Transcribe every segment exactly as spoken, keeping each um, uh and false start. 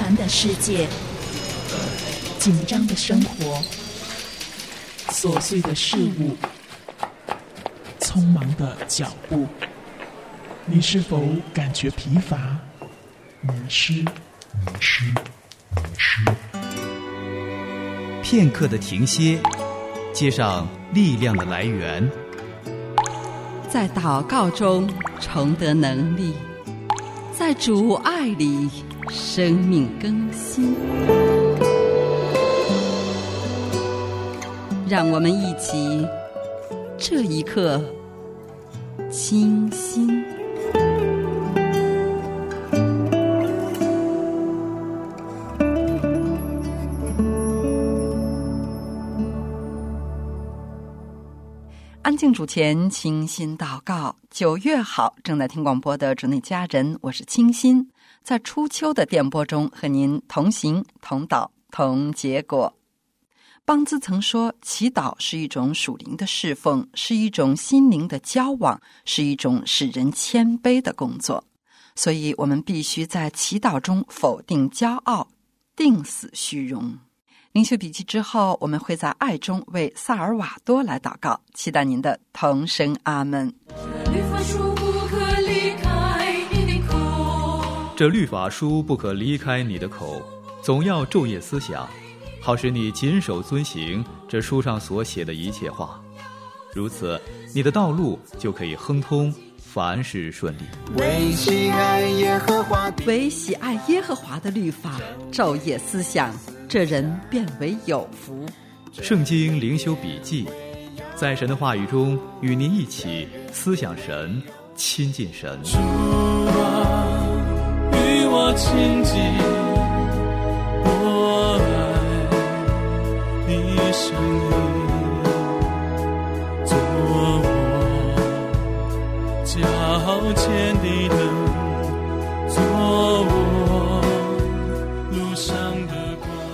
繁的世界，紧张的生活，琐碎的事物，匆忙的脚步，你是否感觉疲乏、迷失？迷失，迷失。 片刻的停歇，接上力量的来源， 在祷告中重得能力，在主爱里生命更新。让我们一起这一刻清心。安静主前，清心祷告。九月好，正在听广播的主内家人，我是清心，在初秋的电波中和您同行同祷同结果。邦兹曾说，祈祷是一种属灵的侍奉，是一种心灵的交往，是一种使人谦卑的工作。所以我们必须在祈祷中否定骄傲，定死虚荣。灵修笔记之后，我们会在爱中为萨尔瓦多来祷告，期待您的同声阿们。 律法书不可离开你的口， 这律法书不可离开你的口，总要昼夜思想，好使你谨守遵行这书上所写的一切话。如此，你的道路就可以亨通，凡事顺利。 为喜爱耶和华， 为喜爱耶和华的律法，昼夜思想，这人便为有福。 圣经灵修笔记，在神的话语中与您一起思想神，亲近神。 主啊，与我亲近，我爱你声音，做我脚前的灯，做我路上的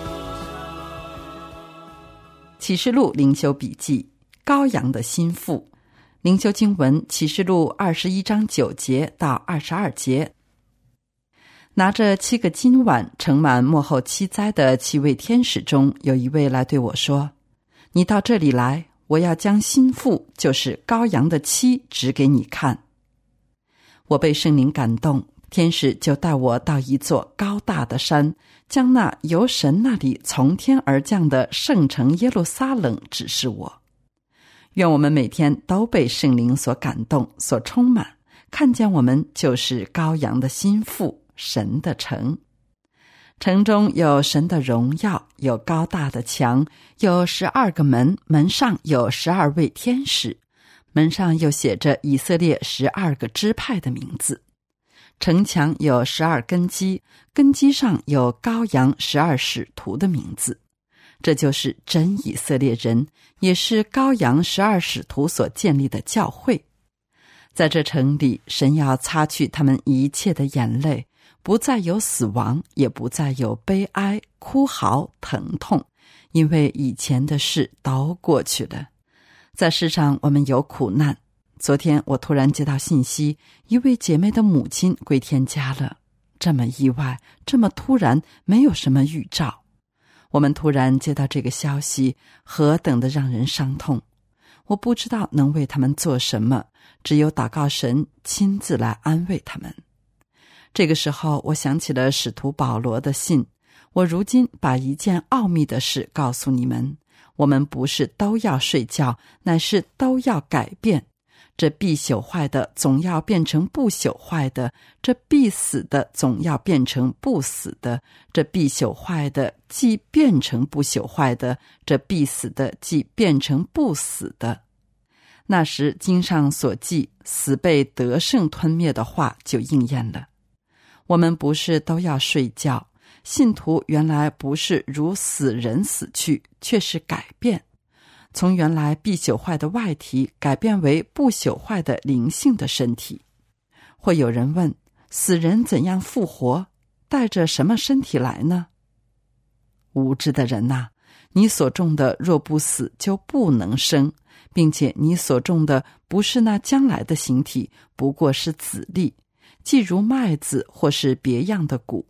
启示录灵修笔记，羔羊的心腹。灵修经文，启示录二十一章九节到二十二节。拿着七个金碗盛满末后七灾的七位天使中，有一位来对我说，你到这里来，我要将心腹，就是羔羊的妻，指给你看。我被圣灵感动，天使就带我到一座高大的山，将那由神那里从天而降的圣城耶路撒冷指示我。愿我们每天都被圣灵所感动，所充满，看见我们就是羔羊的心腹，神的城。城中有神的荣耀，有高大的墙，有十二个门，门上有十二位天使，门上又写着以色列十二个支派的名字。城墙有十二根基，根基上有羔羊十二使徒的名字。这就是真以色列人，也是羔羊十二使徒所建立的教会。在这城里，神要擦去他们一切的眼泪，不再有死亡，也不再有悲哀、哭嚎、疼痛，因为以前的事都过去了。在世上我们有苦难，昨天我突然接到信息，一位姐妹的母亲归天家了。这么意外，这么突然，没有什么预兆。我们突然接到这个消息，何等的让人伤痛。我不知道能为他们做什么，只有祷告神亲自来安慰他们。这个时候，我想起了使徒保罗的信，我如今把一件奥秘的事告诉你们，我们不是都要睡觉，乃是都要改变。这必朽坏的总要变成不朽坏的，这必死的总要变成不死的，这必朽坏的既变成不朽坏的，这必死的既变成不死的。那时经上所记死被得胜吞灭的话就应验了。我们不是都要睡觉，信徒原来不是如死人死去，却是改变，从原来必朽坏的外体改变为不朽坏的灵性的身体。会有人问，死人怎样复活？带着什么身体来呢？无知的人啊，你所种的若不死，就不能生，并且你所种的不是那将来的形体，不过是籽粒，既如麦子或是别样的谷，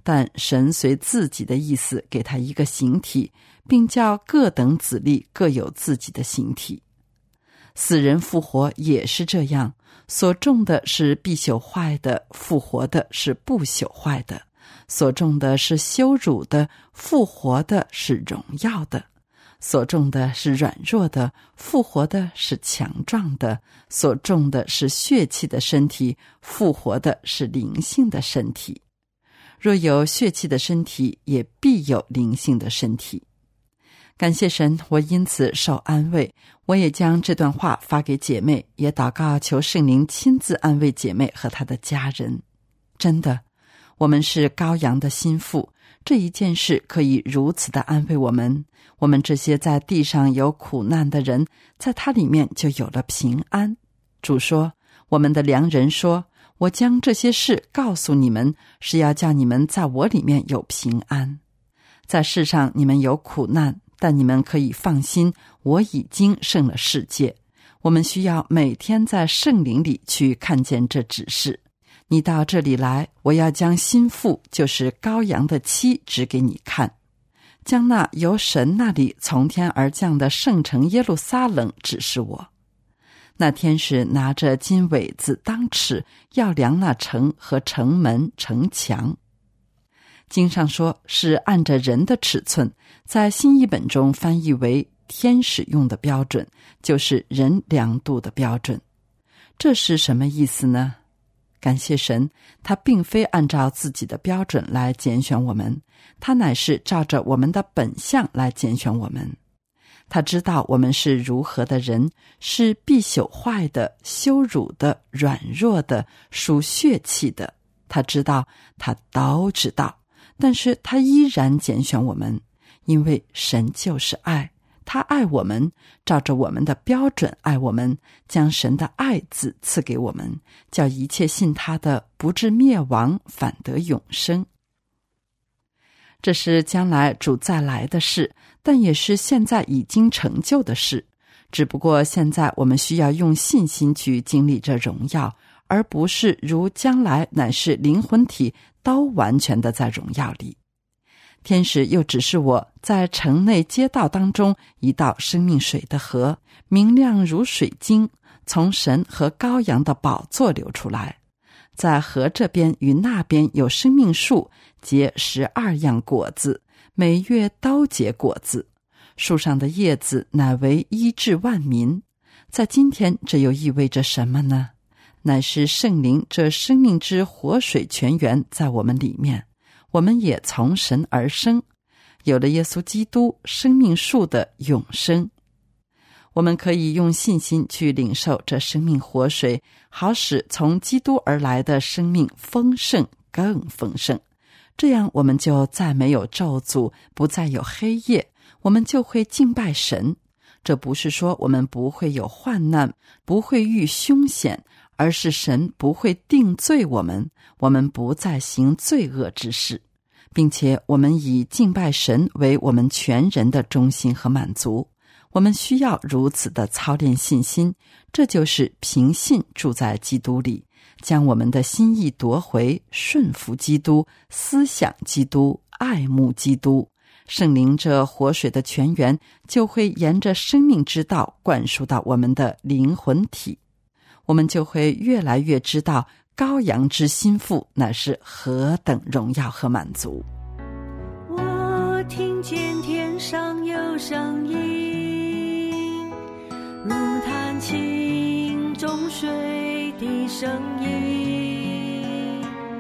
但神随自己的意思给他一个形体，并叫各等子粒各有自己的形体。死人复活也是这样，所种的是必朽坏的，复活的是不朽坏的；所种的是羞辱的，复活的是荣耀的；所种的是软弱的，复活的是强壮的；所种的是血气的身体，复活的是灵性的身体。若有血气的身体，也必有灵性的身体。感谢神，我因此受安慰。我也将这段话发给姐妹，也祷告求圣灵亲自安慰姐妹和她的家人。真的，我们是羔羊的心腹，这一件事可以如此的安慰我们。我们这些在地上有苦难的人，在他里面就有了平安。主说，我们的良人说，我将这些事告诉你们，是要叫你们在我里面有平安。在世上你们有苦难，但你们可以放心，我已经胜了世界。我们需要每天在圣灵里去看见这指示。你到这里来，我要将心腹，就是羔羊的妻指给你看，将那由神那里从天而降的圣城耶路撒冷指示我。那天使拿着金苇子当尺，要量那城和城门城墙。经上说是按着人的尺寸，在新译本中翻译为天使用的标准，就是人量度的标准。这是什么意思呢？感谢神，他并非按照自己的标准来拣选我们，他乃是照着我们的本相来拣选我们。他知道我们是如何的人，是必朽坏的、羞辱的、软弱的、属血气的。他知道，他都知道，但是他依然拣选我们，因为神就是爱，他爱我们，照着我们的标准爱我们，将神的爱子赐给我们，叫一切信他的不至灭亡，反得永生。这是将来主再来的事，但也是现在已经成就的事。只不过现在我们需要用信心去经历这荣耀，而不是如将来乃是灵魂体都完全的在荣耀里。天使又指示我在城内街道当中一道生命水的河，明亮如水晶，从神和羔羊的宝座流出来。在河这边与那边有生命树，结十二样果子，每月都结果子。树上的叶子乃为医治万民。在今天，这又意味着什么呢？乃是圣灵这生命之活水泉源在我们里面，我们也从神而生，有了耶稣基督生命树的永生。我们可以用信心去领受这生命活水，好使从基督而来的生命丰盛更丰盛。这样我们就再没有咒诅，不再有黑夜，我们就会敬拜神。这不是说我们不会有患难，不会遇凶险，而是神不会定罪我们，我们不再行罪恶之事，并且我们以敬拜神为我们全人的中心和满足。我们需要如此的操练信心，这就是凭信住在基督里，将我们的心意夺回，顺服基督，思想基督，爱慕基督。圣灵这活水的泉源就会沿着生命之道灌输到我们的灵魂体，我们就会越来越知道羔羊之心腹乃是何等荣耀和满足。 我听见天上有声音，如弹琴中水的声音，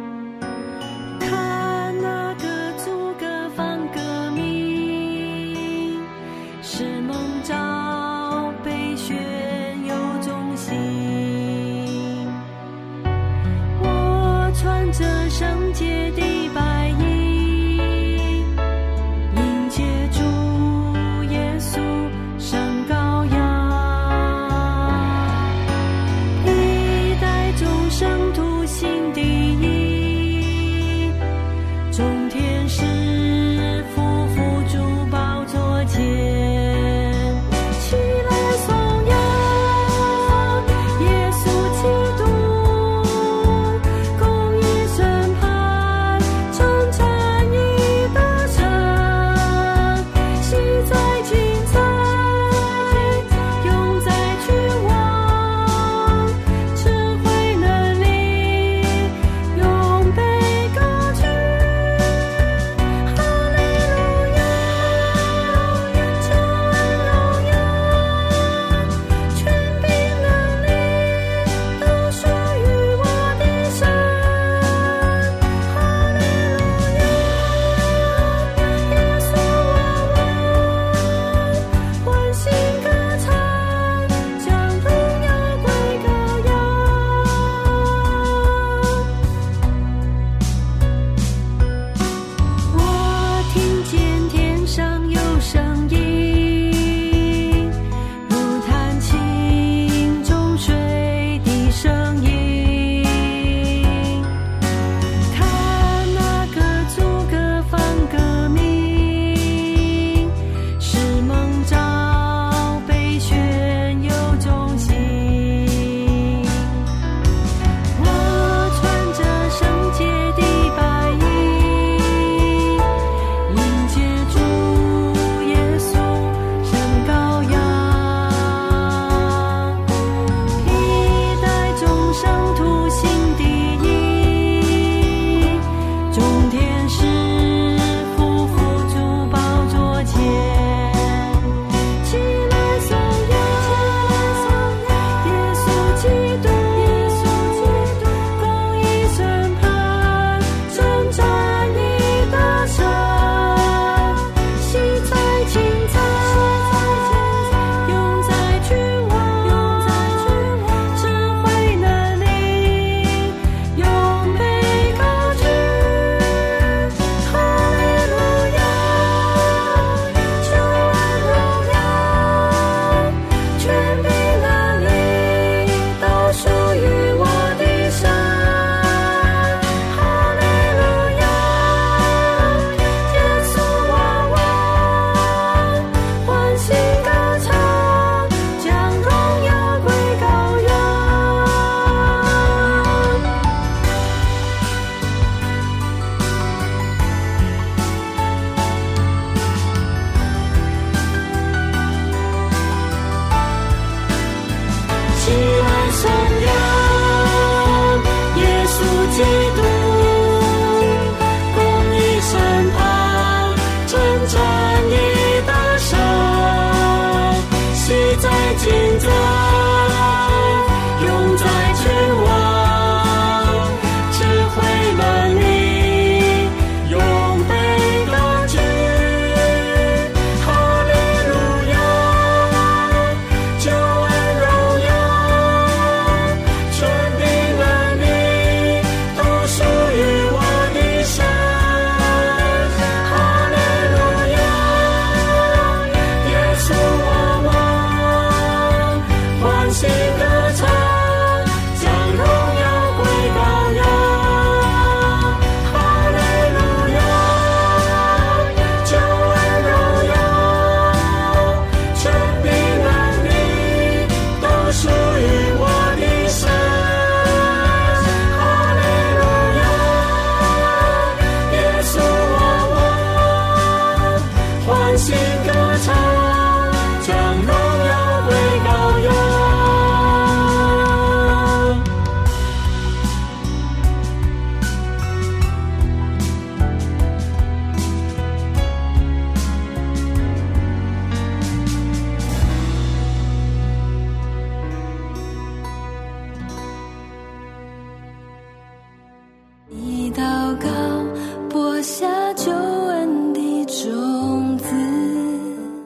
看那个诸葛放革命，是蒙召被选有忠心。我穿着圣洁的白衣，迎接主耶稣圣羔羊，一代众圣徒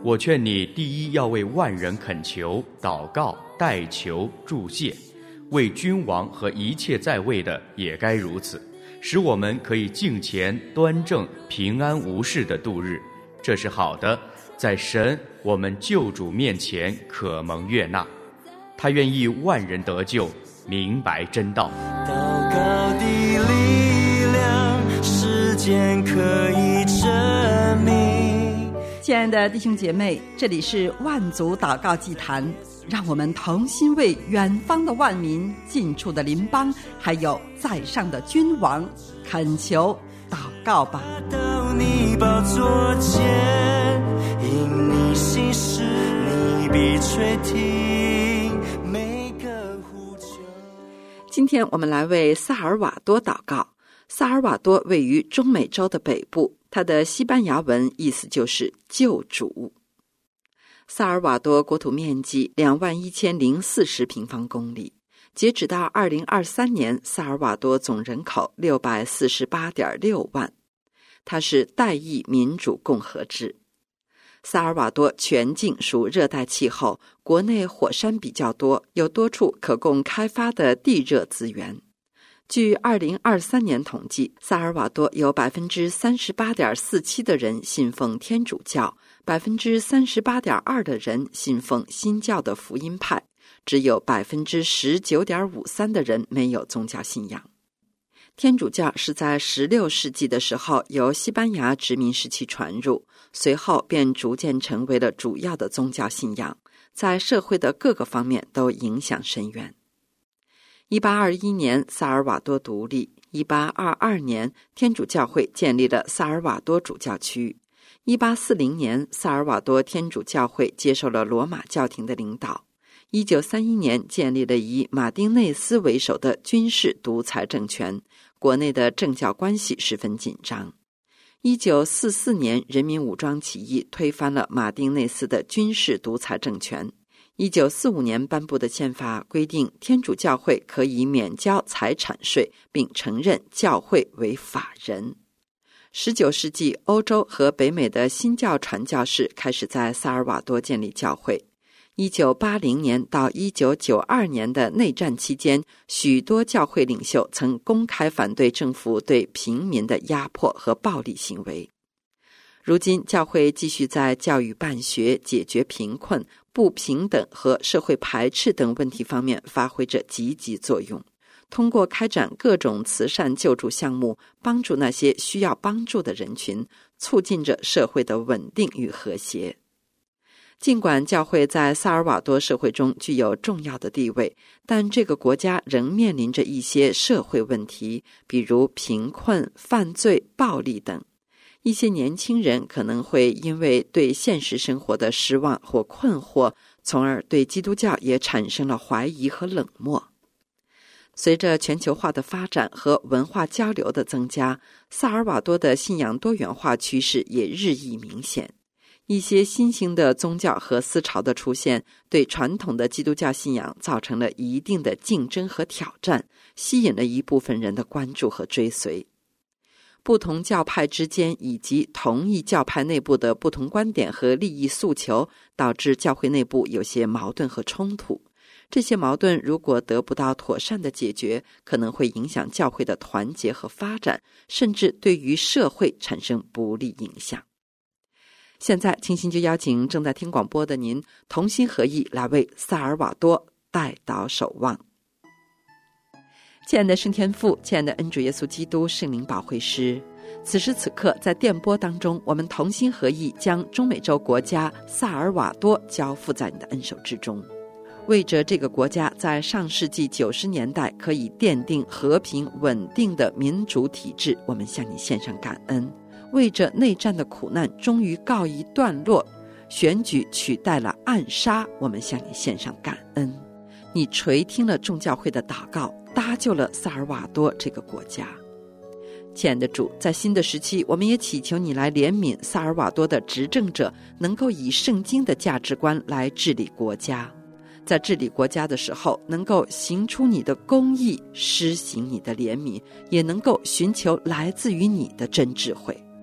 我劝你第一要为万人恳求、祷告、代求、祝谢，为君王和一切在位的也该如此，使我们可以敬虔、端正、平安无事地度日。这是好的，在神我们救主面前可蒙悦纳。他愿意万人得救，明白真道。 祷告的力量，时间可以证明。 亲爱的弟兄姐妹，这里是万族祷告祭坛，让我们同心为远方的万民、近处的邻邦，还有在上的君王恳求祷告吧。 到你宝座前，因你心事，你必垂听每个呼求。 今天我们来为萨尔瓦多祷告。萨尔瓦多位于中美洲的北部，它的西班牙文意思就是救主。萨尔瓦多国土面积两万一千零四十平方公里，截止到二零二三年，萨尔瓦多总人口六百四十八点六万。它是代议民主共和制。萨尔瓦多全境属热带气候，国内火山比较多，有多处可供开发的地热资源。据二零二三年统计，萨尔瓦多有 百分之三十八点四七 的人信奉天主教， 百分之三十八点二 的人信奉新教的福音派，只有 百分之十九点五三 的人没有宗教信仰。天主教是在十六世纪的时候由西班牙殖民时期传入，随后便逐渐成为了主要的宗教信仰，在社会的各个方面都影响深远。一八二一年萨尔瓦多独立，一八二二年天主教会建立了萨尔瓦多主教区，一八四零年萨尔瓦多天主教会接受了罗马教廷的领导，一九三一年建立了以马丁内斯为首的军事独裁政权，国内的政教关系十分紧张。一九四四年人民武装起义推翻了马丁内斯的军事独裁政权。一九四五年颁布的宪法规定，天主教会可以免交财产税，并承认教会为法人。十九世纪，欧洲和北美的新教传教士开始在萨尔瓦多建立教会。一九八零年到一九九二年的内战期间，许多教会领袖曾公开反对政府对平民的压迫和暴力行为。如今，教会继续在教育办学、解决贫困、不平等和社会排斥等问题方面发挥着积极作用，通过开展各种慈善救助项目，帮助那些需要帮助的人群，促进着社会的稳定与和谐。尽管教会在萨尔瓦多社会中具有重要的地位，但这个国家仍面临着一些社会问题，比如贫困、犯罪、暴力等。一些年轻人可能会因为对现实生活的失望或困惑，从而对基督教也产生了怀疑和冷漠。随着全球化的发展和文化交流的增加，萨尔瓦多的信仰多元化趋势也日益明显。一些新兴的宗教和思潮的出现，对传统的基督教信仰造成了一定的竞争和挑战，吸引了一部分人的关注和追随。不同教派之间以及同一教派内部的不同观点和利益诉求，导致教会内部有些矛盾和冲突。这些矛盾如果得不到妥善的解决，可能会影响教会的团结和发展，甚至对于社会产生不利影响。现在，清心就邀请正在听广播的您，同心合意来为萨尔瓦多代祷守望。亲爱的圣天父，亲爱的恩主耶稣基督圣灵保惠师，此时此刻在电波当中，我们同心合意将中美洲国家萨尔瓦多交付在你的恩手之中，为着这个国家在上世纪九十年代可以奠定和平稳定的民主体制，我们向你献上感恩。为着内战的苦难终于告一段落，选举取代了暗杀，我们向你献上感恩。你垂听了众教会的祷告，搭救了萨尔瓦多这个国家。亲爱的主，在新的时期，我们也祈求你来怜悯萨尔瓦多的执政者，能够以圣经的价值观来治理国家，在治理国家的时候能够行出你的公义，施行你的怜悯，也能够寻求来自于你的真智慧。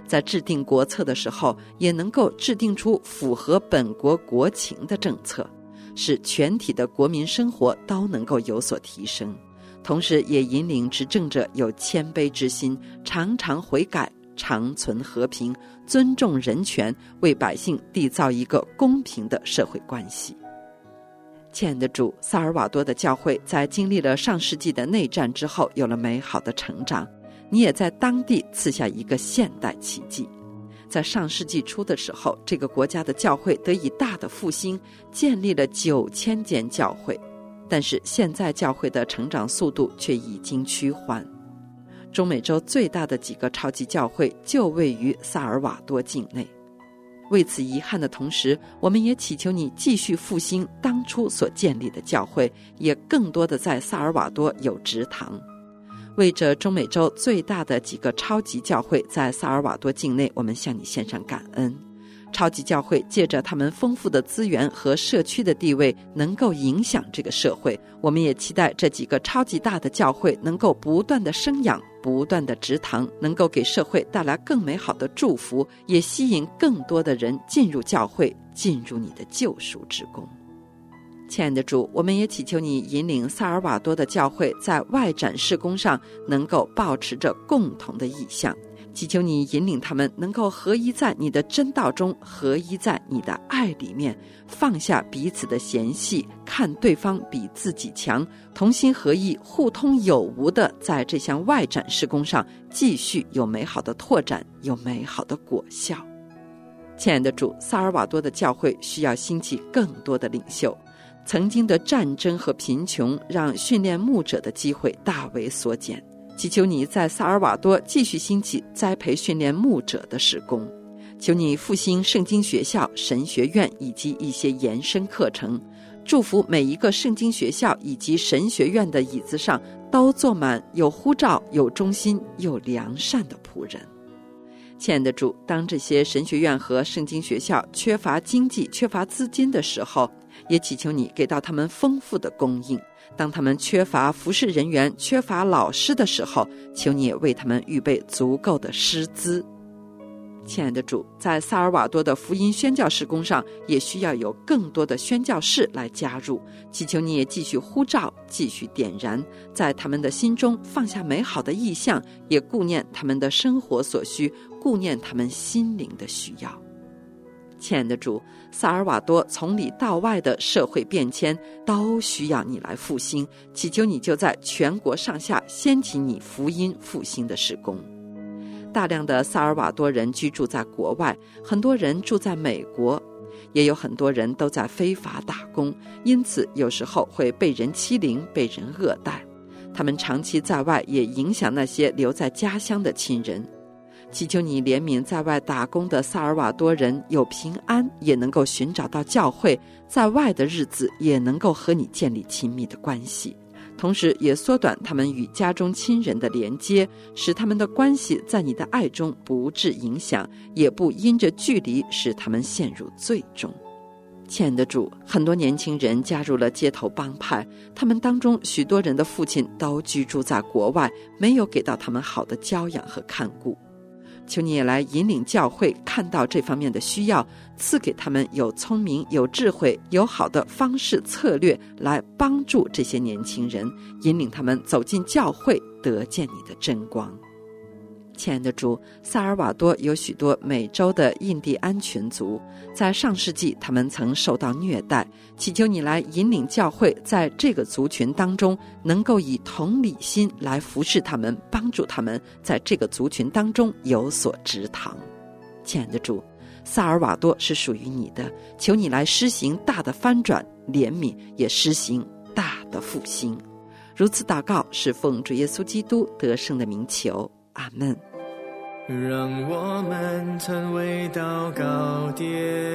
在制定国策的时候，也能够制定出符合本国国情的政策，使全体的国民生活都能够有所提升，同时也引领执政者有谦卑之心，常常悔改，长存和平，尊重人权，为百姓缔造一个公平的社会关系。亲爱的主，萨尔瓦多的教会在经历了上世纪的内战之后，有了美好的成长，你也在当地赐下一个现代奇迹。在上世纪初的时候，这个国家的教会得以大的复兴，建立了九千间教会，但是现在教会的成长速度却已经趋缓。中美洲最大的几个超级教会就位于萨尔瓦多境内。为此遗憾的同时，我们也祈求你继续复兴当初所建立的教会，也更多的在萨尔瓦多有植堂。为着中美洲最大的几个超级教会在萨尔瓦多境内，我们向你献上感恩。超级教会借着他们丰富的资源和社区的地位，能够影响这个社会。我们也期待这几个超级大的教会能够不断的生养，不断的植堂，能够给社会带来更美好的祝福，也吸引更多的人进入教会，进入你的救赎之宫。亲爱的主，我们也祈求你引领萨尔瓦多的教会在外展事工上能够保持着共同的意向，祈求你引领他们能够合一在你的真道中，合一在你的爱里面，放下彼此的嫌隙，看对方比自己强，同心合意，互通有无的在这项外展事工上继续有美好的拓展，有美好的果效。亲爱的主，萨尔瓦多的教会需要兴起更多的领袖。曾经的战争和贫穷让训练牧者的机会大为缩减，祈求你在萨尔瓦多继续兴起栽培训练牧者的事工，求你复兴圣经学校、神学院以及一些延伸课程，祝福每一个圣经学校以及神学院的椅子上都坐满有呼召、有忠心、有良善的仆人。亲爱的主，当这些神学院和圣经学校缺乏经济、缺乏资金的时候，也祈求你给到他们丰富的供应。当他们缺乏服侍人员、缺乏老师的时候，求你也为他们预备足够的师资。亲爱的主，在萨尔瓦多的福音宣教事工上，也需要有更多的宣教士来加入，祈求你也继续呼召，继续点燃，在他们的心中放下美好的意向，也顾念他们的生活所需，顾念他们心灵的需要。亲爱的主，萨尔瓦多从里到外的社会变迁都需要你来复兴，祈求你就在全国上下掀起你福音复兴的事工。大量的萨尔瓦多人居住在国外，很多人住在美国，也有很多人都在非法打工，因此有时候会被人欺凌，被人恶待。他们长期在外，也影响那些留在家乡的亲人。祈求你怜悯在外打工的萨尔瓦多人有平安，也能够寻找到教会，在外的日子也能够和你建立亲密的关系，同时也缩短他们与家中亲人的连接，使他们的关系在你的爱中不致影响，也不因着距离使他们陷入罪中。亲爱的主，很多年轻人加入了街头帮派，他们当中许多人的父亲都居住在国外，没有给到他们好的教养和看顾。求你也来引领教会看到这方面的需要，赐给他们有聪明、有智慧、有好的方式策略，来帮助这些年轻人，引领他们走进教会，得见你的真光。亲爱的主，萨尔瓦多有许多美洲的印第安群族，在上世纪他们曾受到虐待，祈求你来引领教会在这个族群当中能够以同理心来服侍他们，帮助他们在这个族群当中有所植堂。亲爱的主，萨尔瓦多是属于你的，求你来施行大的翻转，怜悯也施行大的复兴。如此祷告是奉主耶稣基督得胜的名求，阿们。 让我们成为祷告点，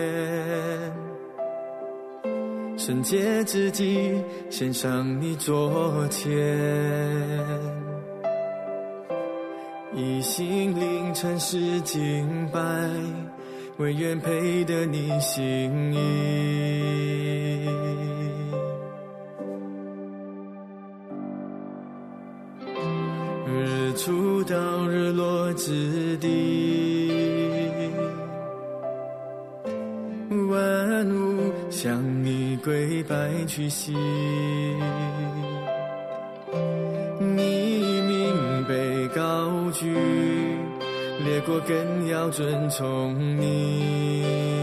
圣洁自己献上你座前，以心灵诚实敬拜，为愿配得你心意。日出到日落之地， 向你跪拜屈膝，你名被高举，列国更要尊崇你。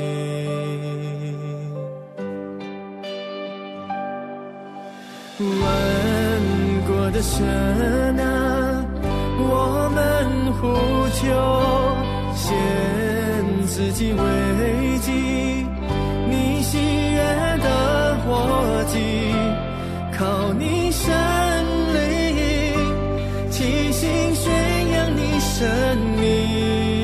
万国的神啊，我们呼求，献自己为祭，你喜悦的火祭，靠你神灵，齐心宣扬你生命，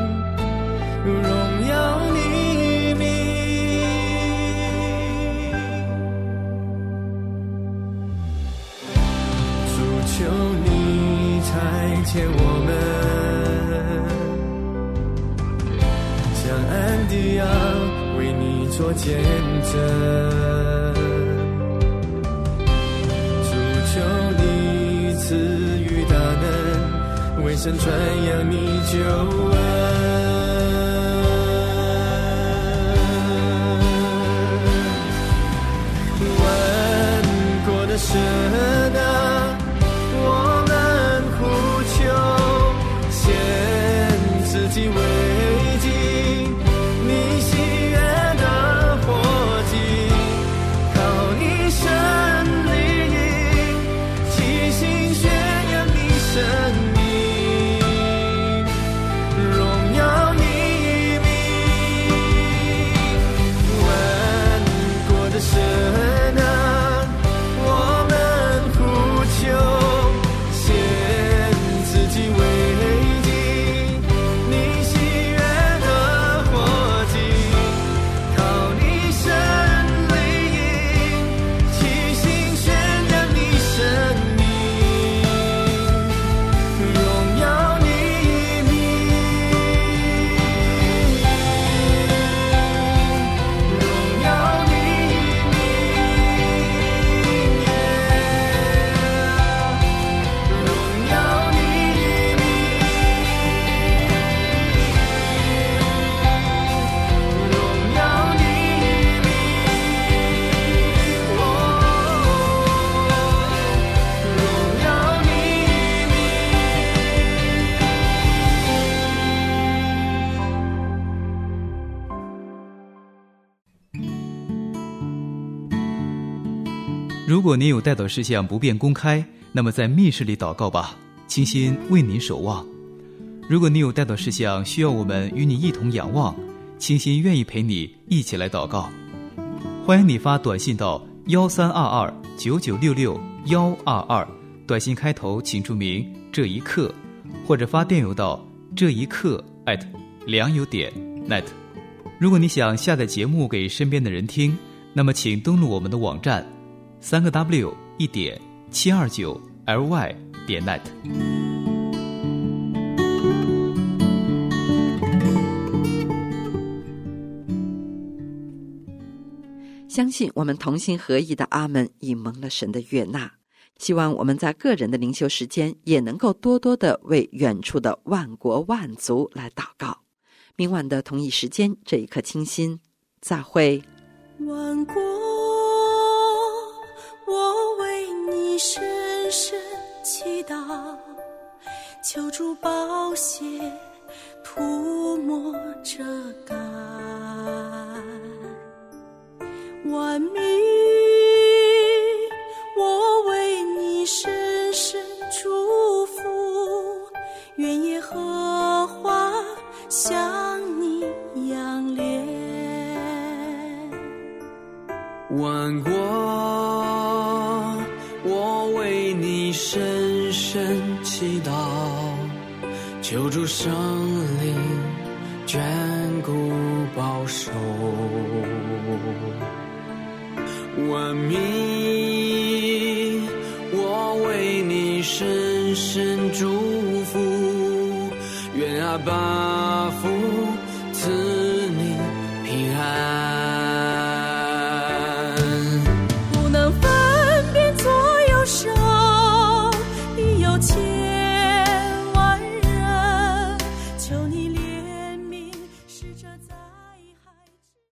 荣耀你名。主求你差遣我们，将安提亚为你做见证，主求你赐予大能，为神传扬你救恩。万国的神啊，我们呼求，献自己为祭，你喜悦的火祭，靠你神灵，齐心宣扬你生命，荣耀你名。万国的神啊，我们呼求，献自己为祭，你喜悦的火祭，靠你神灵，齐心宣扬你生命，荣耀你名，荣耀你名，荣耀你名，荣耀你名，哦，荣耀你如果您有代祷事项不便公开，那么在密室里祷告吧，清心为您守望。如果你有代祷事项需要我们与你一同仰望，清心愿意陪你一起来祷告。欢迎你发短信到幺三二二九九六六幺二二，短信开头请注明这一刻，或者发电邮到这一刻 at 良友点 net。如果你想下载节目给身边的人听，那么请登录我们的网站三个 W 一点七二九 L Y 点 net。 相信我们同心合意的阿们已蒙了神的悦纳，希望我们在个人的灵修时间也能够多多的为远处的万国万族来祷告。明晚的同一时间，这一刻清心，再会。 万国，我为你深深祈祷，求主宝血涂抹遮盖。万民，我为你深深祝福，愿耶和华向你仰脸。 万国，我为你深深祈祷，求主圣灵眷顾保守。万民，我为你深深祝福，愿阿爸父